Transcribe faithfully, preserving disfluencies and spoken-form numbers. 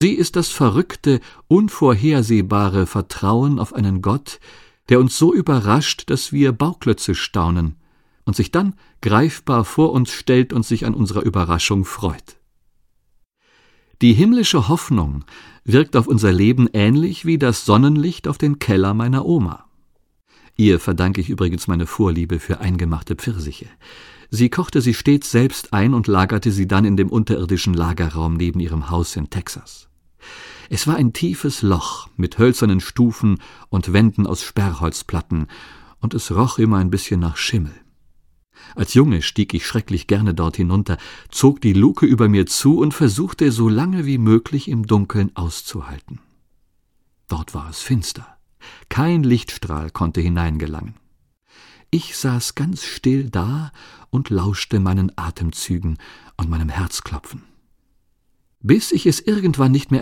Sie ist das verrückte, unvorhersehbare Vertrauen auf einen Gott, der uns so überrascht, dass wir Bauklötze staunen und sich dann greifbar vor uns stellt und sich an unserer Überraschung freut. Die himmlische Hoffnung wirkt auf unser Leben ähnlich wie das Sonnenlicht auf den Keller meiner Oma. Ihr verdanke ich übrigens meine Vorliebe für eingemachte Pfirsiche. Sie kochte sie stets selbst ein und lagerte sie dann in dem unterirdischen Lagerraum neben ihrem Haus in Texas. Es war ein tiefes Loch mit hölzernen Stufen und Wänden aus Sperrholzplatten, und es roch immer ein bisschen nach Schimmel. Als Junge stieg ich schrecklich gerne dort hinunter, zog die Luke über mir zu und versuchte, so lange wie möglich im Dunkeln auszuhalten. Dort war es finster. Kein Lichtstrahl konnte hineingelangen. Ich saß ganz still da und lauschte meinen Atemzügen und meinem Herzklopfen. Bis ich es irgendwann nicht mehr